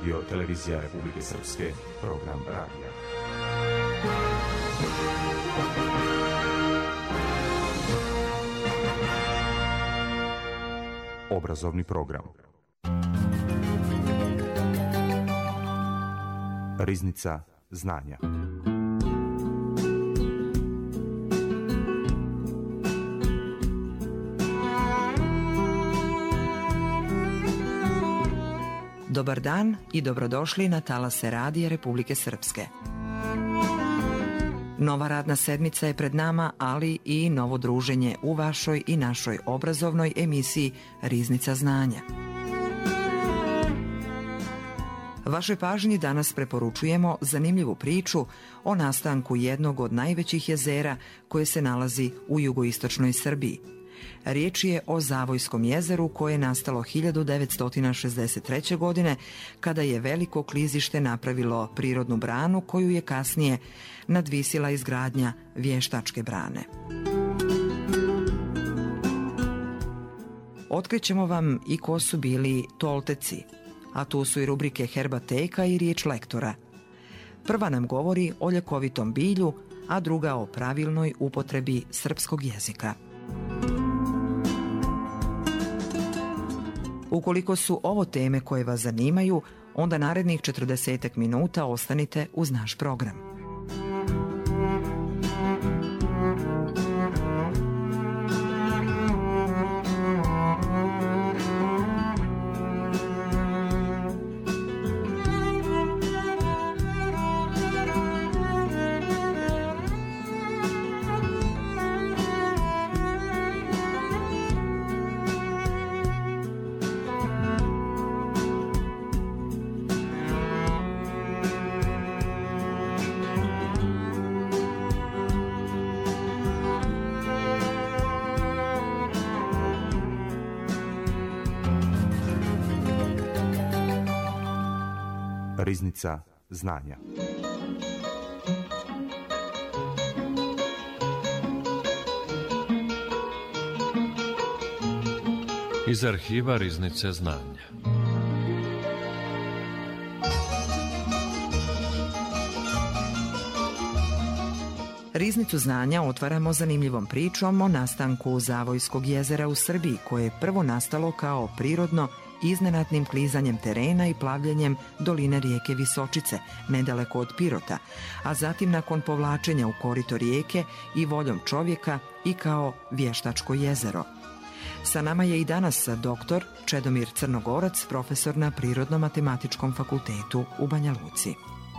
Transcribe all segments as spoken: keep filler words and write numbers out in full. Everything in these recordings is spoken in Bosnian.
Radio Televizija Republike Srpske, program radija. Obrazovni program. Riznica znanja. Dobar dan i dobrodošli na talase Radija Republike Srpske. Nova radna sedmica je pred nama, ali i novo druženje u vašoj i našoj obrazovnoj emisiji Riznica znanja. Vašoj pažnji danas preporučujemo zanimljivu priču o nastanku jednog od najvećih jezera koje se nalazi u jugoistočnoj Srbiji. Riječ je o Zavojskom jezeru koje je nastalo hiljadu devetsto šezdeset treće. godine kada je veliko klizište napravilo prirodnu branu koju je kasnije nadvisila izgradnja vještačke brane. Otkrićemo vam i ko su bili Tolteci, a tu su i rubrike Herbateka i Riječ lektora. Prva nam govori o ljekovitom bilju, a druga o pravilnoj upotrebi srpskog jezika. Ukoliko su ovo teme koje vas zanimaju, onda narednih četrdeset minuta ostanite uz naš program. Riznica znanja. Iz arhiva Riznice znanja. Riznicu znanja otvaramo zanimljivom pričom o nastanku Zavojskog jezera u Srbiji, koje je prvo nastalo kao prirodno iznenadnim klizanjem terena i plavljenjem doline rijeke Visočice, nedaleko od Pirota, a zatim nakon povlačenja u korito rijeke i voljom čovjeka i kao vještačko jezero. Sa nama je i danas doktor Čedomir Crnogorac, profesor na Prirodno-matematičkom fakultetu u Banja Luci.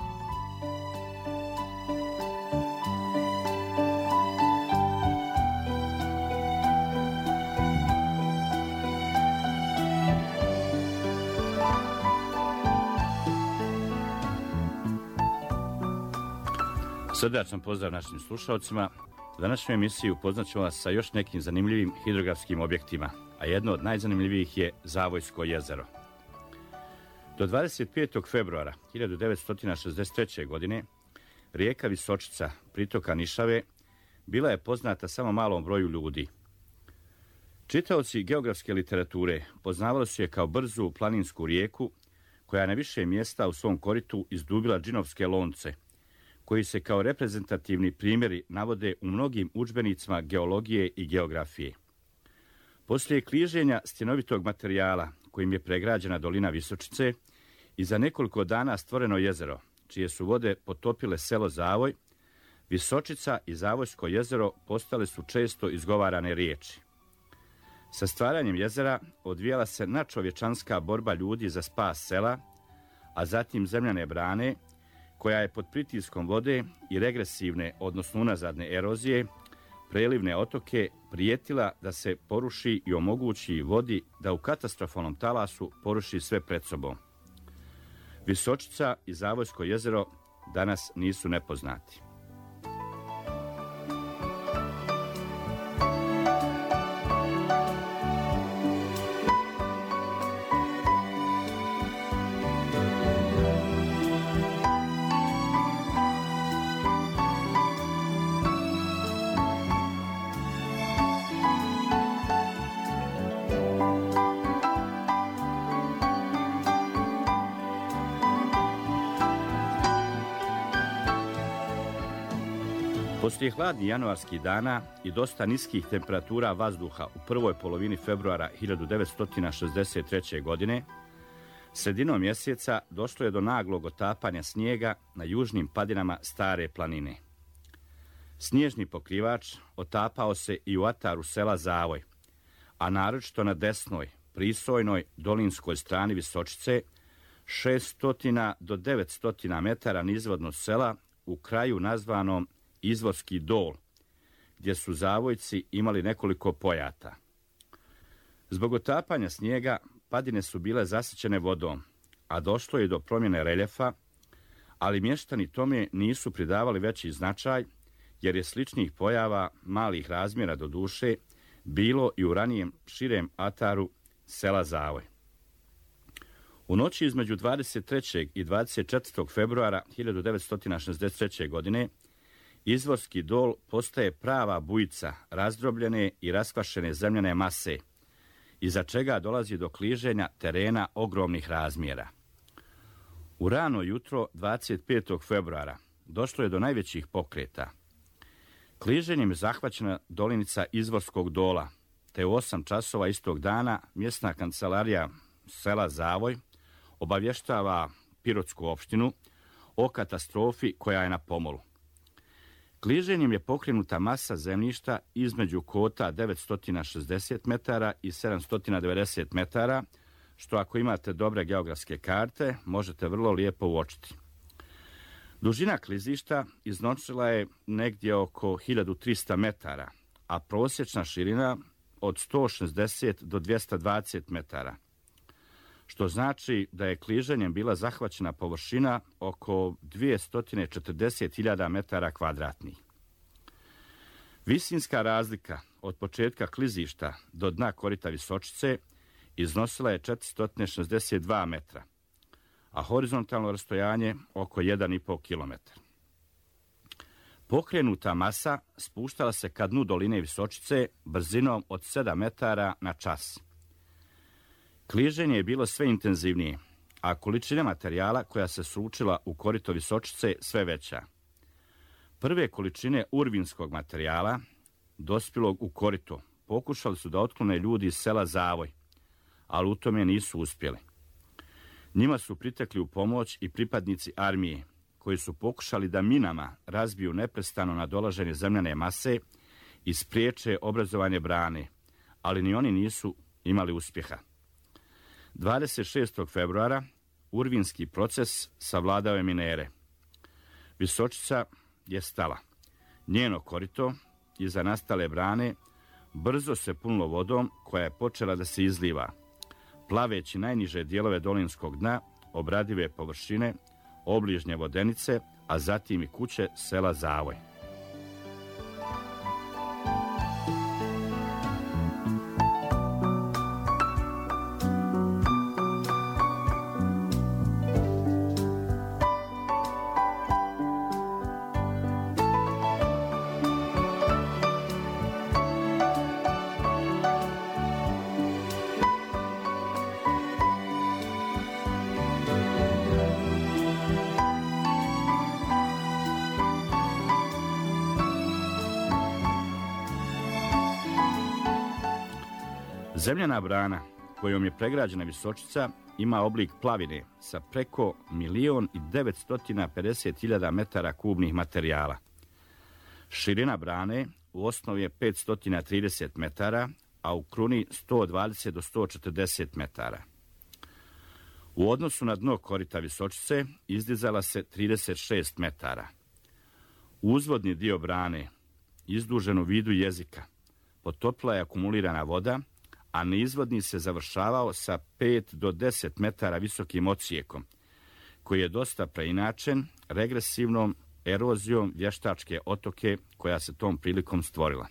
Srdačan pozdrav našim slušalcima. U današnjoj emisiji upoznat ćemo vas sa još nekim zanimljivim hidrografskim objektima, a jedno od najzanimljivijih je Zavojsko jezero. Do dvadeset petog februara hiljadu devetsto šezdeset treće. godine rijeka Visočica, pritoka Nišave, bila je poznata samo malom broju ljudi. Čitaoci geografske literature poznavali su je kao brzu planinsku rijeku koja je na više mjesta u svom koritu izdubila džinovske lonce, koji se kao reprezentativni primjeri navode u mnogim udžbenicima geologije i geografije. Poslije kliženja stjenovitog materijala kojim je pregrađena dolina Visočice i za nekoliko dana stvoreno jezero, čije su vode potopile selo Zavoj, Visočica i Zavojsko jezero postale su često izgovarane riječi. Sa stvaranjem jezera odvijala se nadčovječanska borba ljudi za spas sela, a zatim zemljane brane, koja je pod pritiskom vode i regresivne, odnosno unazadne erozije, prelivne otoke prijetila da se poruši i omogući vodi da u katastrofalnom talasu poruši sve pred sobom. Visočica i Zavojsko jezero danas nisu nepoznati. Poslije hladnih januarskih dana i dosta niskih temperatura vazduha u prvoj polovini februara hiljadu devetsto šezdeset treće. godine, sredinom mjeseca došlo je do naglog otapanja snijega na južnim padinama Stare planine. Snježni pokrivač otapao se i u ataru sela Zavoj, a naročito na desnoj, prisojnoj, dolinskoj strani Visočice, šesto do devetsto metara nizvodno sela u kraju nazvanom Izvorski dol, gdje su Zavojci imali nekoliko pojata. Zbog otapanja snijega padine su bile zasićene vodom, a došlo je do promjene reljefa, ali mještani tome nisu pridavali veći značaj, jer je sličnih pojava malih razmjera do duše bilo i u ranijem širem ataru sela Zavoj. U noći između dvadeset trećeg i dvadeset četvrtog februara hiljadu devetsto šezdeset treće. godine Izvorski dol postaje prava bujica razdrobljene i raskvašene zemljane mase, iza čega dolazi do kliženja terena ogromnih razmjera. U rano jutro dvadeset petog februara došlo je do najvećih pokreta. Kliženjem je zahvaćena dolinica Izvorskog dola, te u osam časova istog dana mjesna kancelarija sela Zavoj obavještava Pirotsku opštinu o katastrofi koja je na pomolu. Kliženjem je pokrenuta masa zemljišta između kota devetsto šezdeset metara i sedamsto devedeset metara, što ako imate dobre geografske karte možete vrlo lijepo uočiti. Dužina klizišta iznosila je negdje oko hiljadu trista metara, a prosječna širina od sto šezdeset do dvjesto dvadeset metara, što znači da je kliženjem bila zahvaćena površina oko dvjesto četrdeset hiljada metara kvadratnih. Visinska razlika od početka klizišta do dna korita Visočice iznosila je četiristo šezdeset dva metra, a horizontalno rastojanje oko jedan i pol kilometar. Pokrenuta masa spuštala se ka dnu doline Visočice brzinom od sedam metara na čas. Kliženje je bilo sve intenzivnije, a količina materijala koja se sručila u korito Visočice sve veća. Prve količine urvinskog materijala, dospjelog u korito, pokušali su da otklone ljudi iz sela Zavoj, ali u tome nisu uspjeli. Njima su pritekli u pomoć i pripadnici armije, koji su pokušali da minama razbiju neprestano nadolaženje zemljane mase i spriječe obrazovanje brane, ali ni oni nisu imali uspjeha. dvadeset šestog februara urvinski proces savladao je minere. Visočica je stala. Njeno korito, iza nastale brane, brzo se punilo vodom koja je počela da se izliva, plaveći najniže dijelove dolinskog dna, obradive površine, obližnje vodenice, a zatim i kuće sela Zavoj. Zemljana brana kojom je pregrađena Visočica ima oblik plavine sa preko milion i devetsto pedeset hiljada metara kubnih materijala. Širina brane u osnovi je petsto trideset metara, a u kruni sto dvadeset do sto četrdeset metara. U odnosu na dno korita Visočice izdizala se trideset šest metara. Uzvodni dio brane, izdužen u vidu jezika, potopila je akumulirana voda, a neizvodni se završavao sa pet do deset metara visokim ocijekom, koji je dosta preinačen regresivnom erozijom vještačke otoke koja se tom prilikom stvorila.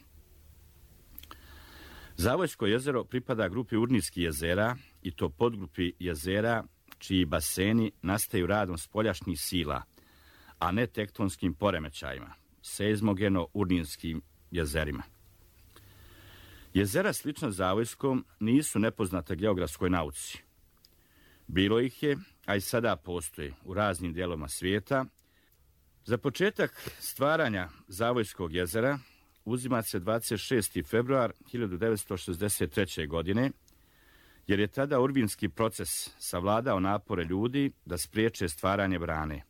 Zavojsko jezero pripada grupi urnijskih jezera i to podgrupi jezera čiji baseni nastaju radom spoljašnjih sila, a ne tektonskim poremećajima, seizmogeno-urninskim jezerima. Jezera slična Zavojskom nisu nepoznata geografskoj nauci. Bilo ih je, a i sada postoje u raznim dijelovima svijeta, Za početak stvaranja Zavojskog jezera uzima se dvadeset šesti februar hiljadu devetsto šezdeset treće. godine, jer je tada urbinski proces savladao napore ljudi da spriječe stvaranje brane.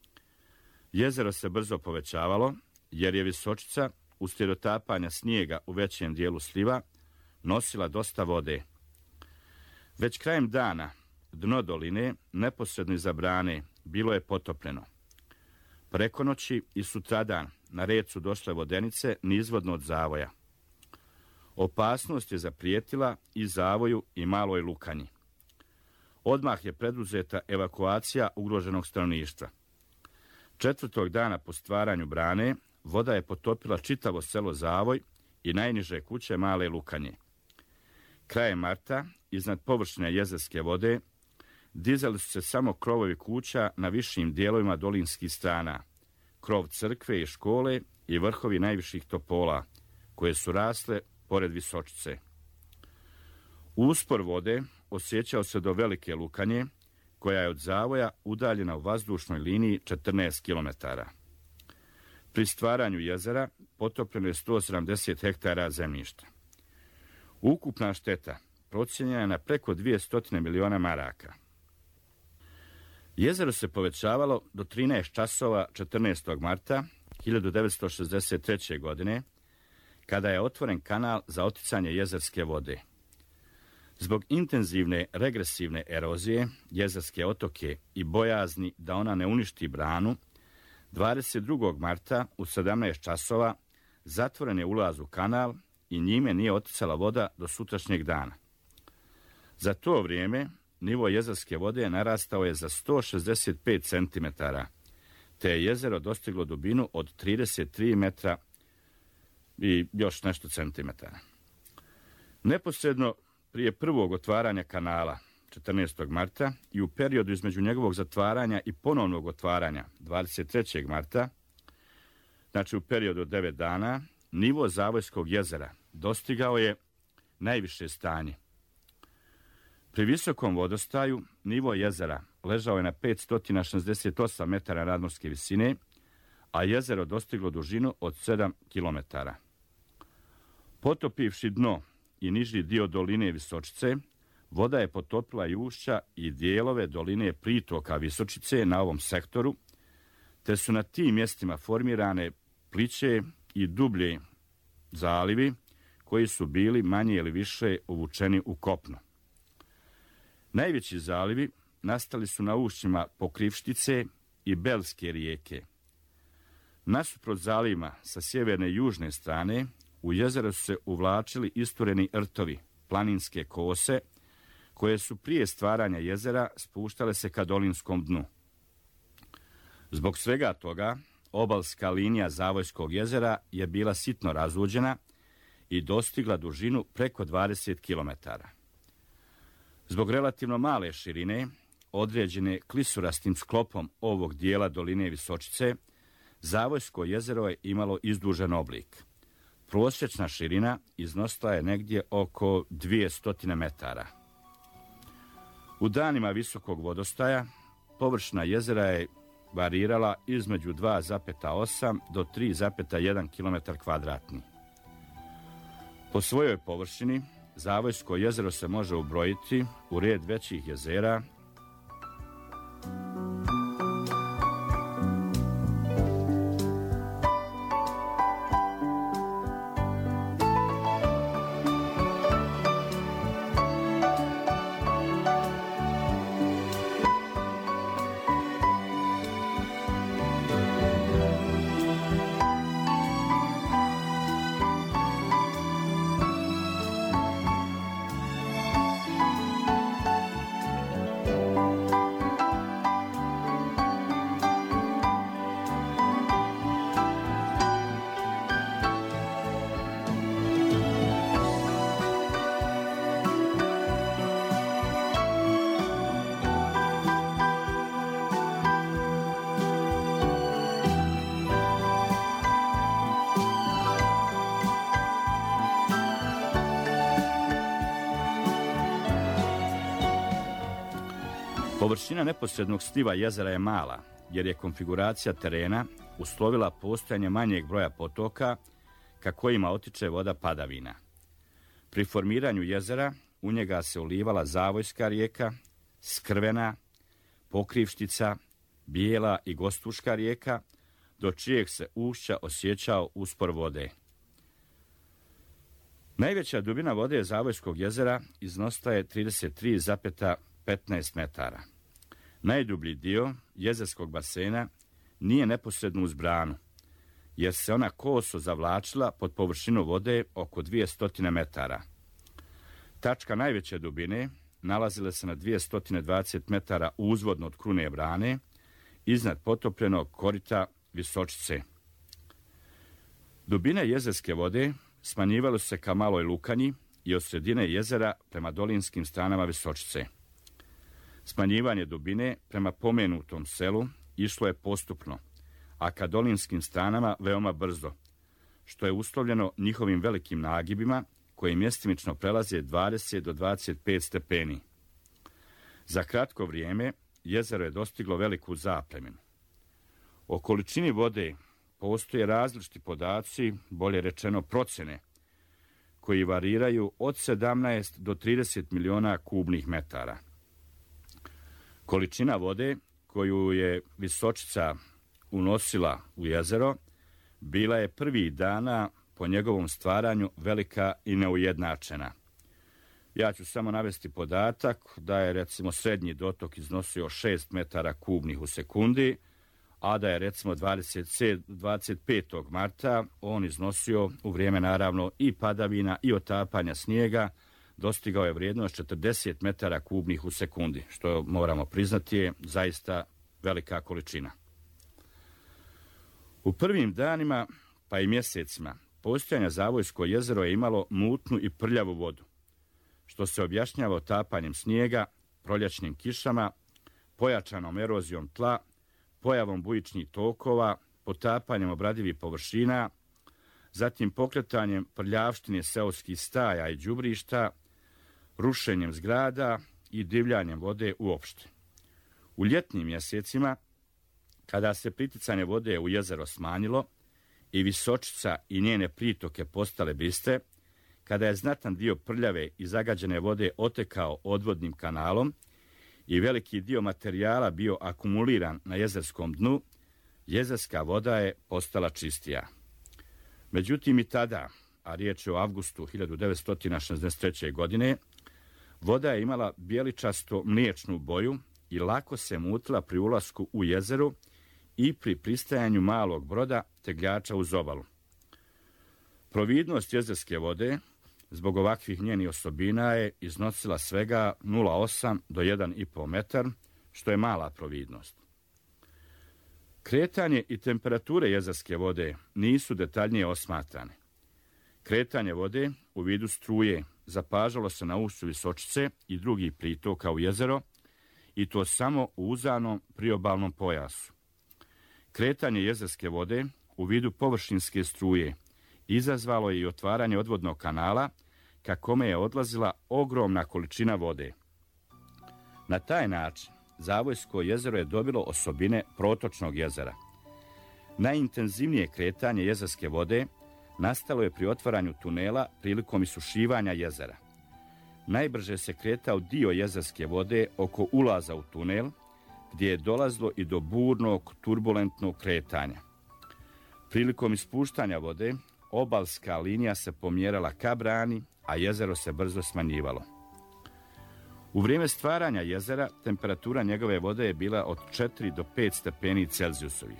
Jezero se brzo povećavalo, jer je Visočica, uslijed otapanja snijega u većem dijelu sliva, nosila dosta vode. Već krajem dana dno doline, neposredno iza brane, bilo je potopljeno. Preko noći i sutradan na red su došle vodenice nizvodno od Zavoja. Opasnost je zaprijetila i Zavoju i Maloj Lukanji. Odmah je preduzeta evakuacija ugroženog stanovništva. Četvrtog dana po stvaranju brane, voda je potopila čitavo selo Zavoj i najniže kuće Male Lukanje. Krajem marta, iznad površine jezerske vode, dizali su se samo krovovi kuća na višim dijelovima dolinskih strana, krov crkve i škole i vrhovi najviših topola, koje su rasle pored Visočice. Uspor vode osjećao se do Velike Lukanje, koja je od Zavoja udaljena u vazdušnoj liniji četrnaest kilometara. Pri stvaranju jezera potopljeno je sto sedamdeset hektara zemljišta. Ukupna šteta procijenjena je na preko dvjesto miliona maraka. Jezero se povećavalo do trinaest časova četrnaestog marta hiljadu devetsto šezdeset treće. godine, kada je otvoren kanal za oticanje jezerske vode. Zbog intenzivne regresivne erozije jezerske otoke i bojazni da ona ne uništi branu, dvadeset drugog marta u sedamnaest časova zatvoren je ulaz u kanal i njime nije oticala voda do sutrašnjeg dana. Za to vrijeme nivo jezerske vode narastao je za sto šezdeset pet centimetara, te je jezero dostiglo dubinu od trideset tri metra i još nešto centimetara. Neposredno prije prvog otvaranja kanala, četrnaestog marta, i u periodu između njegovog zatvaranja i ponovnog otvaranja, dvadeset trećeg marta, znači u periodu od devet dana, nivo Zavojskog jezera dostigao je najviše stanje. Pri visokom vodostaju nivo jezera ležao je na petsto šezdeset osam metara nadmorske visine, a jezero dostiglo dužinu od sedam kilometara. Potopivši dno i niži dio doline Visočice, voda je potopila i ušća i dijelove doline pritoka Visočice na ovom sektoru, te su na tim mjestima formirane pliće i dublje zalivi, koji su bili manje ili više uvučeni u kopno. Najveći zalivi nastali su na ušćima Pokrivštice i Belske rijeke. Nasuprot zalivima sa sjeverne i južne strane, u jezero su se uvlačili istureni rtovi, planinske kose, koje su prije stvaranja jezera spuštale se ka dolinskom dnu. Zbog svega toga, obalska linija Zavojskog jezera je bila sitno razluđena i dostigla dužinu preko dvadeset kilometara. Zbog relativno male širine, određene klisurastim sklopom ovog dijela doline Visočice, Zavojsko jezero je imalo izdužen oblik. Prosječna širina iznosila je negdje oko dvjesto metara. U danima visokog vodostaja površina jezera je varirala između dva zarez osam do tri zarez jedan kilometar kvadratni. Po svojoj površini Zavojsko jezero se može ubrojiti u red većih jezera Površina neposrednog sliva jezera je mala, jer je konfiguracija terena uslovila postojanje manjeg broja potoka ka kojima otiče voda padavina. Pri formiranju jezera u njega se ulivala Zavojska rijeka, Skrvena, Pokrivštica, Bijela i Gostuška rijeka, do čijeg se ušća osjećao uspor vode. Najveća dubina vode Zavojskog jezera iznosila je trideset tri zarez petnaest metara. Najdublji dio jezerskog basena nije neposredno uz branu, jer se ona koso zavlačila pod površinu vode oko dvjesto metara. Tačka najveće dubine nalazila se na dvjesto dvadeset metara uzvodno od krune brane, iznad potopljenog korita Visočice. Dubine jezerske vode smanjivalo se ka Maloj Lukanji i od sredine jezera prema dolinskim stranama Visočice. Smanjivanje dubine prema pomenutom selu išlo je postupno, a ka dolinskim stranama veoma brzo, što je uslovljeno njihovim velikim nagibima koji mjestimično prelaze dvadeset do dvadeset pet stepeni. Za kratko vrijeme jezero je dostiglo veliku zaplemenu. O količini vode postoje različiti podaci, bolje rečeno procene, koji variraju od sedamnaest do trideset miliona kubnih metara. Količina vode koju je Visočica unosila u jezero bila je prvih dana po njegovom stvaranju velika i neujednačena. Ja ću samo navesti podatak da je recimo srednji dotok iznosio šest metara kubnih u sekundi, a da je recimo dvadeset petog marta on iznosio u vrijeme naravno i padavina i otapanja snijega, dostigao je vrijednost četrdeset metara kubnih u sekundi, što moramo priznati je zaista velika količina. U prvim danima pa i mjesecima postojanja Zavojsko jezero je imalo mutnu i prljavu vodu, što se objašnjava otapanjem snijega, proljećnim kišama, pojačanom erozijom tla, pojavom bujičnih tokova, potapanjem obradivih površina, zatim pokretanjem prljavštine seoskih staja i đubrišta, rušenjem zgrada i divljanjem vode uopšte. U ljetnim mjesecima, kada se priticanje vode u jezero smanjilo i Visočica i njene pritoke postale biste, kada je znatan dio prljave i zagađene vode otekao odvodnim kanalom i veliki dio materijala bio akumuliran na jezerskom dnu, jezerska voda je postala čistija. Međutim i tada, a riječ je o avgustu hiljadu devetsto šezdeset treće. godine, voda je imala bijeličasto mliječnu boju i lako se mutila pri ulasku u jezeru i pri pristajanju malog broda tegljača uz obalu. Providnost jezerske vode zbog ovakvih njenih osobina je iznosila svega nula zarez osam do jedan i po metar, što je mala providnost. Kretanje i temperature jezerske vode nisu detaljnije osmatrane. Kretanje vode u vidu struje zapažalo se na ušću Visočice i drugih pritoka u jezero, i to samo u uzanom priobalnom pojasu. Kretanje jezerske vode u vidu površinske struje izazvalo je i otvaranje odvodnog kanala, ka kome je odlazila ogromna količina vode. Na taj način Zavojsko jezero je dobilo osobine protočnog jezera. Najintenzivnije kretanje jezerske vode nastalo je pri otvaranju tunela prilikom isušivanja jezera. Najbrže se kretao dio jezerske vode oko ulaza u tunel, gdje je dolazilo i do burnog, turbulentnog kretanja. Prilikom ispuštanja vode, obalska linija se pomjerala ka brani, a jezero se brzo smanjivalo. U vrijeme stvaranja jezera, temperatura njegove vode je bila od četiri do pet stepeni Celzijusovih.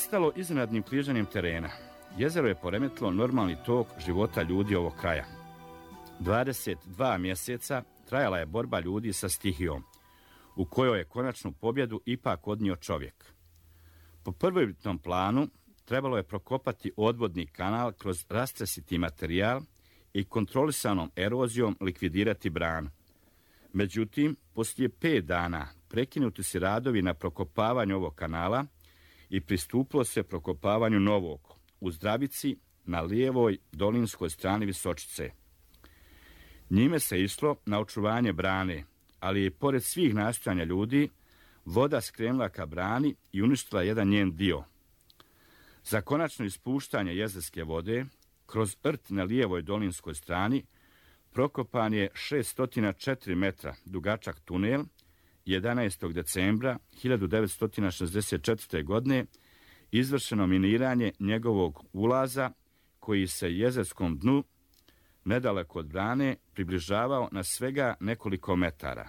Nastalo iznenadnim kližanjem terena, jezero je poremetilo normalni tok života ljudi ovog kraja. dvadeset dva mjeseca trajala je borba ljudi sa stihijom, u kojoj je konačnu pobjedu ipak odnio čovjek. Po prvobitnom planu trebalo je prokopati odvodni kanal kroz rastresiti materijal i kontrolisanom erozijom likvidirati branu. Međutim, poslije pet dana prekinuti su radovi na prokopavanju ovog kanala i pristupilo se prokopavanju novog u Zdravici na lijevoj dolinskoj strani Visočice. Njime se išlo na očuvanje brane, ali je pored svih nastojanja ljudi voda skrenula ka brani i uništila jedan njen dio. Za konačno ispuštanje jezerske vode kroz rt na lijevoj dolinskoj strani prokopan je šeststo četiri metra dugačak tunel jedanaestog decembra hiljadu devetsto šezdeset četvrte. godine izvršeno miniranje njegovog ulaza koji se jezerskom dnu nedaleko od brane približavao na svega nekoliko metara.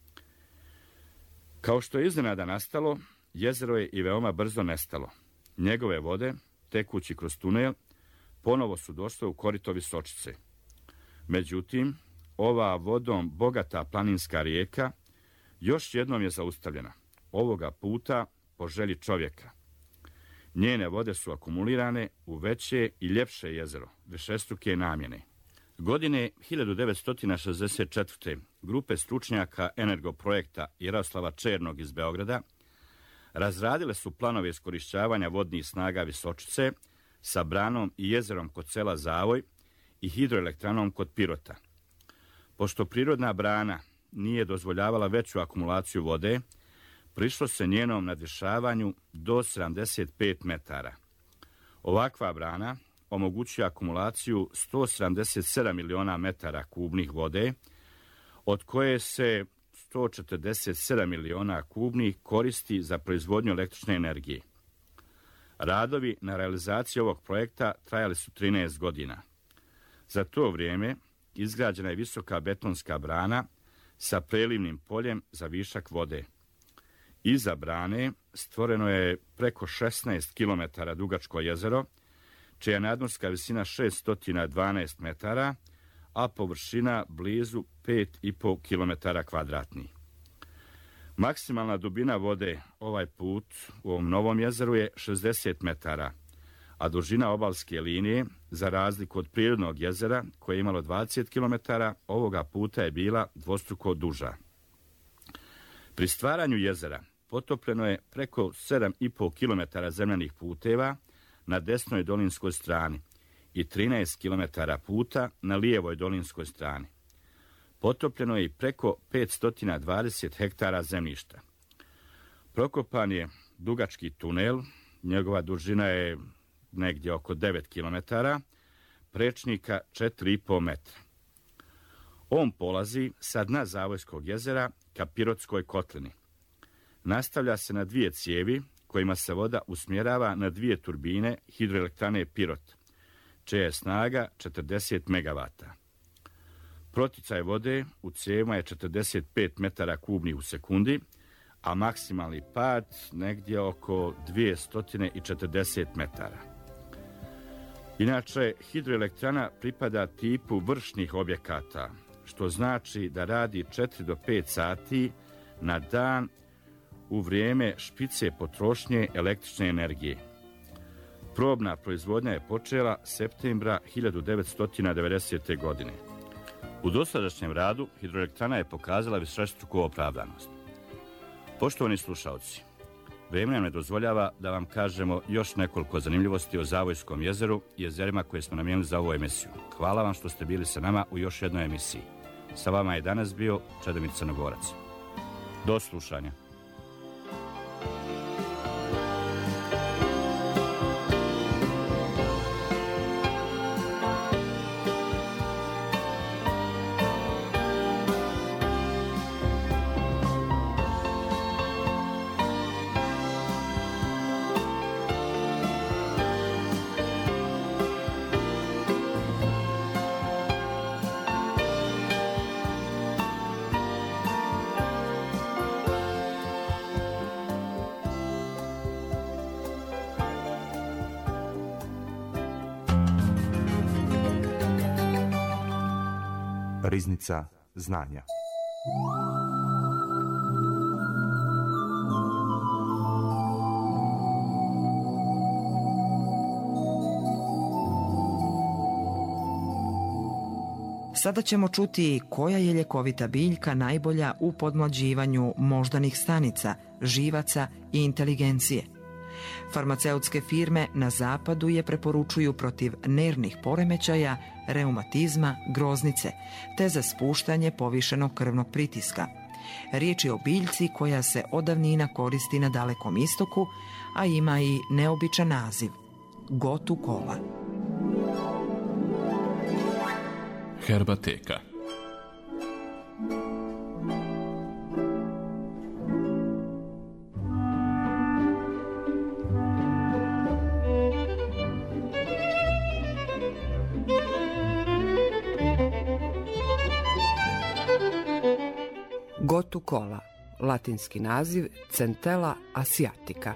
Kao što je iznenada nastalo, jezero je i veoma brzo nestalo. Njegove vode, tekući kroz tunel, ponovo su došle u korito Visočice. Međutim, ova vodom bogata planinska rijeka još jednom je zaustavljena, ovoga puta po želji čovjeka. Njene vode su akumulirane u veće i ljepše jezero, višestruke namjene. Godine hiljadu devetsto šezdeset četvrte. grupe stručnjaka Energoprojekta Jaroslava Černog iz Beograda razradile su planove iskorišćavanja vodnih snaga Visočice sa branom i jezerom kod sela Zavoj i hidroelektranom kod Pirota. Pošto prirodna brana nije dozvoljavala veću akumulaciju vode, prišlo se njenom nadvišavanju do sedamdeset pet metara. Ovakva brana omogućuje akumulaciju sto sedamdeset sedam miliona metara kubnih vode, od koje se sto četrdeset sedam miliona kubnih koristi za proizvodnju električne energije. Radovi na realizaciji ovog projekta trajali su trinaest godina. Za to vrijeme izgrađena je visoka betonska brana sa prelivnim poljem za višak vode. Iza brane stvoreno je preko šesnaest kilometara dugačko jezero, čija je nadmorska visina šeststo dvanaest metara, a površina blizu pet i po kilometara kvadratnih. Maksimalna dubina vode ovaj put u ovom novom jezeru je šezdeset metara, a dužina obalske linije, za razliku od prirodnog jezera koje je imalo dvadeset kilometara, ovoga puta je bila dvostruko duža. Pri stvaranju jezera potopljeno je preko sedam i po kilometara zemljanih puteva na desnoj dolinskoj strani i trinaest kilometara puta na lijevoj dolinskoj strani. Potopljeno je i preko petsto dvadeset hektara zemljišta. Prokopan je dugački tunel, njegova dužina je negdje oko devet kilometara, prečnika četiri i po metra. On polazi sa dna Zavojskog jezera ka Pirotskoj kotlini. Nastavlja se na dvije cijevi kojima se voda usmjerava na dvije turbine hidroelektrane Pirot, čija je snaga četrdeset megavata. Proticaj vode u cijevima je četrdeset pet metara kubnih u sekundi, a maksimalni pad negdje oko dvjesto četrdeset metara. Inače, hidroelektrana pripada tipu vršnih objekata, što znači da radi četiri do pet sati na dan u vrijeme špice potrošnje električne energije. Probna proizvodnja je počela septembra hiljadu devetsto devedesete. godine. U dosadašnjem radu hidroelektrana je pokazala višestruku opravdanost. Poštovani slušalci, vrijeme nam ne dozvoljava da vam kažemo još nekoliko zanimljivosti o Zavojskom jezeru i jezerima koje smo namijenili za ovu emisiju. Hvala vam što ste bili sa nama u još jednoj emisiji. Sa vama je danas bio Čedomir Crnogorac. Do slušanja. Riznica znanja. Sada ćemo čuti koja je ljekovita biljka najbolja u podmlađivanju moždanih stanica, živaca i inteligencije. Farmaceutske firme na zapadu je preporučuju protiv nervnih poremećaja, reumatizma, groznice, te za spuštanje povišenog krvnog pritiska. Riječ je o biljci koja se odavnina koristi na Dalekom istoku, a ima i neobičan naziv – gotu-kola. Herbateka. Gotu-kola, latinski naziv Centella asiatica.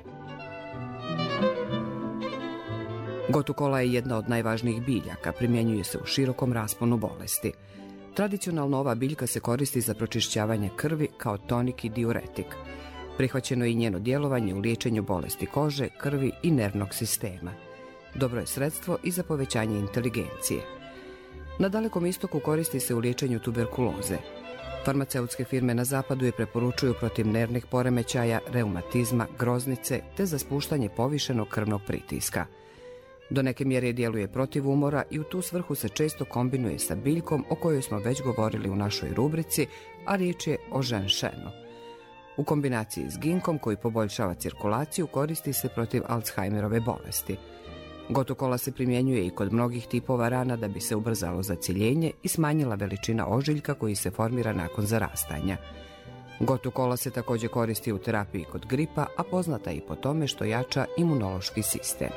Gotu-kola je jedna od najvažnijih biljaka, primjenjuje se u širokom rasponu bolesti. Tradicionalno ova biljka se koristi za pročišćavanje krvi kao tonik i diuretik. Prihvaćeno je i njeno djelovanje u liječenju bolesti kože, krvi i nervnog sistema. Dobro je sredstvo i za povećanje inteligencije. Na Dalekom istoku koristi se u liječenju tuberkuloze. Farmaceutske firme na zapadu je preporučuju protiv nervnih poremećaja, reumatizma, groznice te za spuštanje povišenog krvnog pritiska. Do neke mjere djeluje protiv umora i u tu svrhu se često kombinuje sa biljkom o kojoj smo već govorili u našoj rubrici, a riječ je o ženšenu. U kombinaciji s ginkom koji poboljšava cirkulaciju koristi se protiv Alzheimerove bolesti. Gotu-kola se primjenjuje i kod mnogih tipova rana da bi se ubrzalo zaciljenje i smanjila veličina ožiljka koji se formira nakon zarastanja. Gotu-kola se također koristi u terapiji kod gripa, a poznata je i po tome što jača imunološki sistem.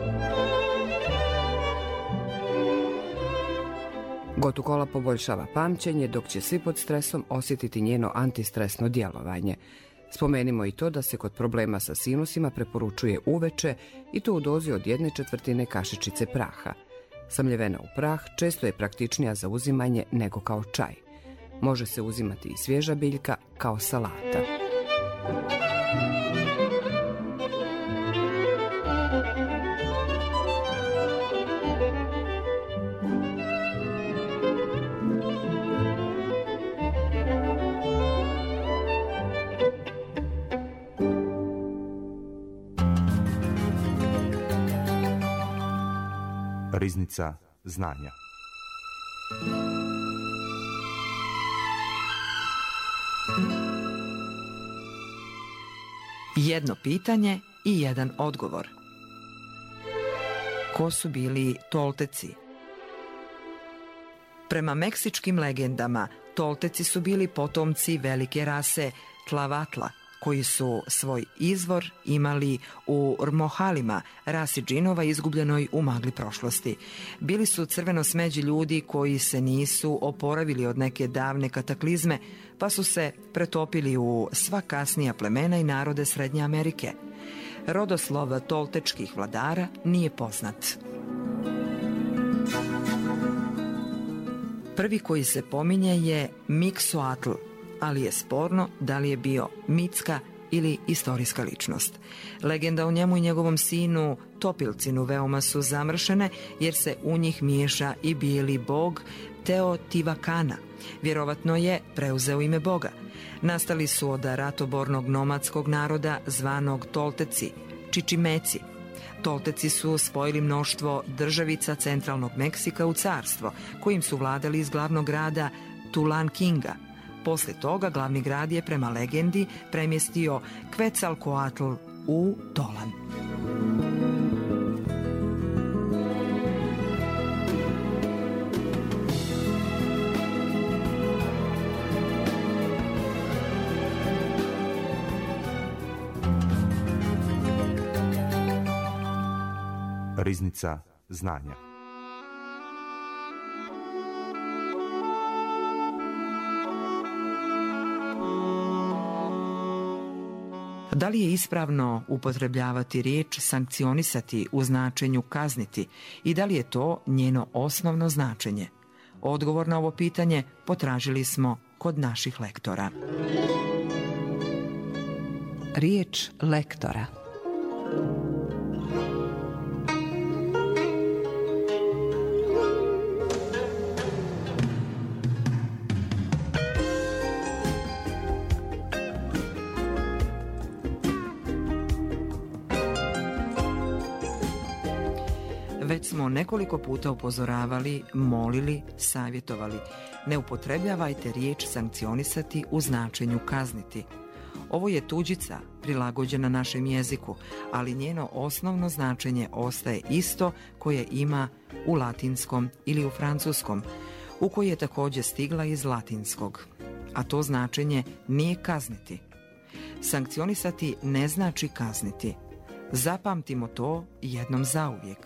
Gotu-kola poboljšava pamćenje, dok će svi pod stresom osjetiti njeno antistresno djelovanje. Spomenimo i to da se kod problema sa sinusima preporučuje uveče i to u dozi od jedne četvrtine kašičice praha. Samljevena u prah često je praktičnija za uzimanje nego kao čaj. Može se uzimati i svježa biljka kao salata. Riznica znanja. Jedno pitanje i jedan odgovor. Ko su bili Tolteci? Prema meksičkim legendama, Tolteci su bili potomci velike rase Tlavatla, koji su svoj izvor imali u Rmohalima, rasi džinova izgubljenoj u magli prošlosti. Bili su crveno smeđi ljudi koji se nisu oporavili od neke davne kataklizme, pa su se pretopili u sva kasnija plemena i narode Srednje Amerike. Rodoslov toltečkih vladara nije poznat. Prvi koji se pominje je Mixoatl, ali je sporno da li je bio mitska ili istorijska ličnost. Legenda o njemu i njegovom sinu Topilcinu veoma su zamršene, jer se u njih miješa i bijeli bog Teotivakana. Vjerovatno je preuzeo ime boga. Nastali su od ratobornog nomadskog naroda zvanog Tolteci, Čičimeci. Tolteci su spojili mnoštvo državica centralnog Meksika u carstvo, kojim su vladali iz glavnog grada Tulankinga. Poslije toga glavni grad je prema legendi premjestio Quetzalcoatl u Tolan. Riznica znanja. Da li je ispravno upotrebljavati riječ sankcionisati u značenju kazniti i da li je to njeno osnovno značenje? Odgovor na ovo pitanje potražili smo kod naših lektora. Riječ lektora. Već smo nekoliko puta upozoravali, molili, savjetovali. Ne upotrebljavajte riječ sankcionisati u značenju kazniti. Ovo je tuđica, prilagođena našem jeziku, ali njeno osnovno značenje ostaje isto koje ima u latinskom ili u francuskom, u koji je također stigla iz latinskog. A to značenje nije kazniti. Sankcionisati ne znači kazniti. Zapamtimo to jednom zauvijek.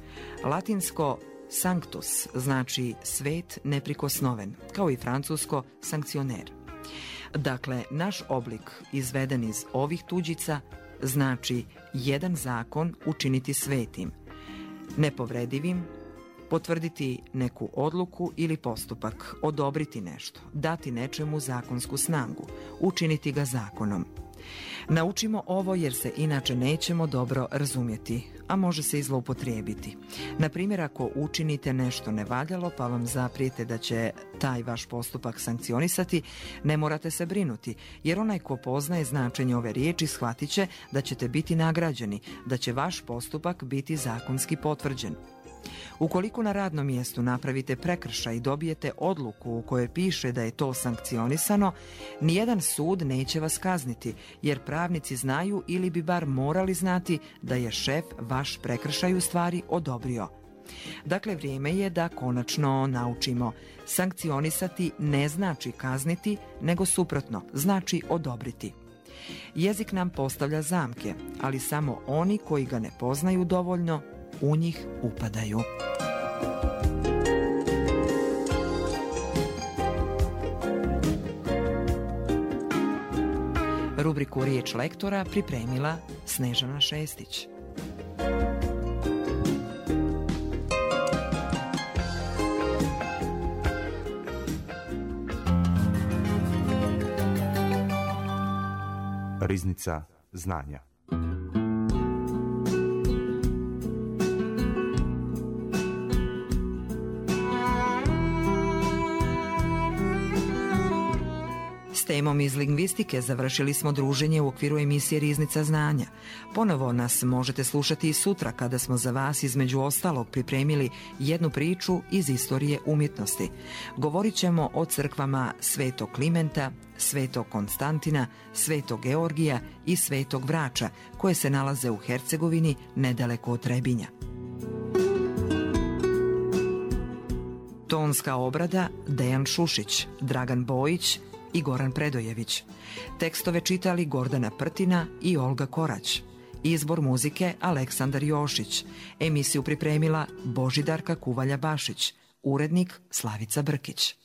Latinsko sanctus znači svet neprikosnoven, kao i francusko sankcioner. Dakle, naš oblik izveden iz ovih tuđica znači jedan zakon učiniti svetim, nepovredivim, potvrditi neku odluku ili postupak, odobriti nešto, dati nečemu zakonsku snagu, učiniti ga zakonom. Naučimo ovo jer se inače nećemo dobro razumjeti, a može se i zloupotrijebiti. Na primjer, ako učinite nešto nevaljalo pa vam zaprijete da će taj vaš postupak sankcionisati, ne morate se brinuti, jer onaj ko poznaje značenje ove riječi shvatit će da ćete biti nagrađeni, da će vaš postupak biti zakonski potvrđen. Ukoliko na radnom mjestu napravite prekršaj i dobijete odluku u kojoj piše da je to sankcionisano, nijedan sud neće vas kazniti, jer pravnici znaju ili bi bar morali znati da je šef vaš prekršaj u stvari odobrio. Dakle, vrijeme je da konačno naučimo. Sankcionisati ne znači kazniti, nego suprotno, znači odobriti. Jezik nam postavlja zamke, ali samo oni koji ga ne poznaju dovoljno u njih upadaju. Rubriku Riječ lektora pripremila Snežana Šestić. Riznica znanja. S temom iz lingvistike završili smo druženje u okviru emisije Riznica znanja. Ponovo nas možete slušati i sutra kada smo za vas između ostalog pripremili jednu priču iz istorije umjetnosti. Govorit ćemo o crkvama Svetog Klimenta, Svetog Konstantina, Svetog Georgija i Svetog Vrača, koje se nalaze u Hercegovini nedaleko od Trebinja. Tonska obrada Dejan Šušić, Dragan Bojić i Goran Predojević. Tekstove čitali Gordana Prtina i Olga Korać. Izbor muzike Aleksandar Jošić. Emisiju pripremila Božidarka Kuvalja Bašić. Urednik Slavica Brkić.